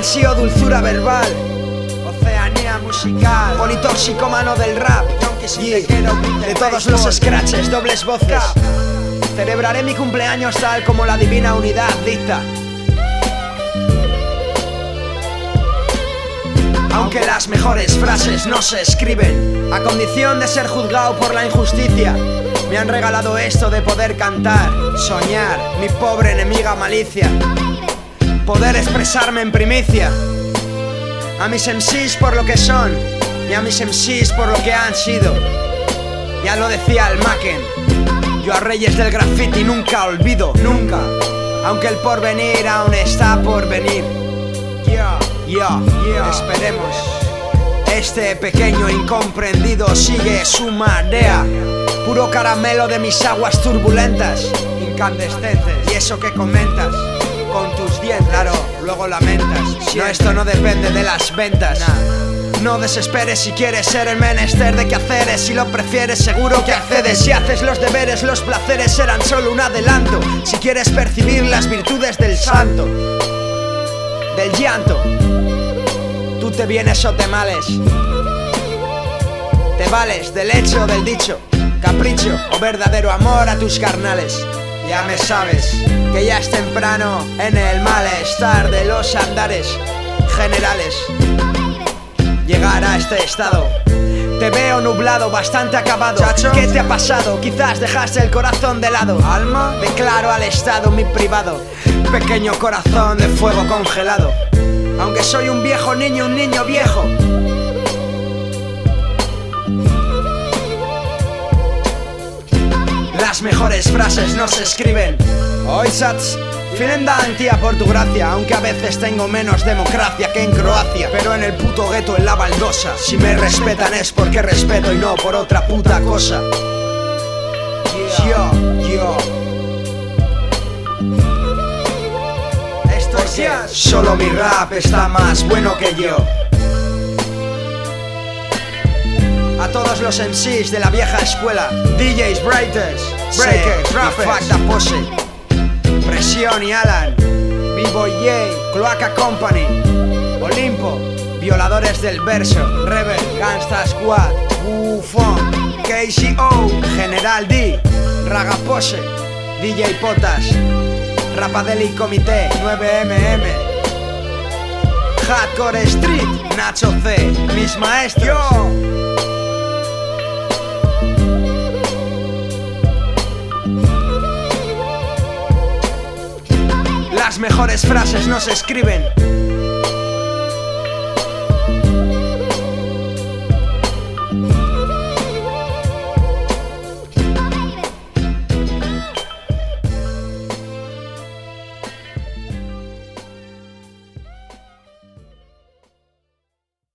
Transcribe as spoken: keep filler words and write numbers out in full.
poesía o dulzura verbal, oceanía musical, politoxicómano del rap, y de todos los scratches, dobles voces. Celebraré mi cumpleaños tal como la divina unidad dicta. Aunque las mejores frases no se escriben, a condición de ser juzgado por la injusticia, me han regalado esto de poder cantar, soñar, mi pobre enemiga malicia, poder expresarme en primicia. A mis M Cs por lo que son, y a mis M Cs por lo que han sido. Ya lo decía el Macken, yo a reyes del graffiti nunca olvido, nunca, aunque el porvenir aún está por venir. Yeah, yeah, yeah. Esperemos. Este pequeño incomprendido sigue su marea, puro caramelo de mis aguas turbulentas, incandescentes. Y eso que comentas con tus dientes, claro, luego lamentas. No, esto no depende de las ventas. Nah. No desesperes si quieres ser el menester de quehaceres. Si lo prefieres seguro que accedes. Si haces los deberes, los placeres serán solo un adelanto. Si quieres percibir las virtudes del santo, del llanto, tú te vienes o te males. Te vales del hecho o del dicho, capricho o verdadero amor a tus carnales. Ya me sabes que ya es temprano en el malestar de los andares generales. Llegar a este estado, te veo nublado, bastante acabado. Chacho, ¿qué te ha pasado? Quizás dejaste el corazón de lado. Alma, declaro al estado mi privado, pequeño corazón de fuego congelado. Aunque soy un viejo niño, un niño viejo. Las mejores frases no se escriben. Hoy Sats, vielen Dank tía por tu gracia. Aunque a veces tengo menos democracia que en Croacia, pero en el puto gueto en la baldosa. Si me respetan es porque respeto y no por otra puta cosa. Yo, yo Esto es que solo mi rap está más bueno que yo. A todos los M Cs de la vieja escuela, D Js, writers, breakers, rappers, Facta Pose, Presión y Alan, B-Boy J, Cloaca Company, Olimpo, Violadores del Verso, Rebel, Gangsta Squad, Bufón, K C O, General D, Raga Pose, D J Potas, Rapadeli Comité, nueve M M, Hardcore Street, Nacho C, mis maestros. Yo. Las mejores frases no se escriben,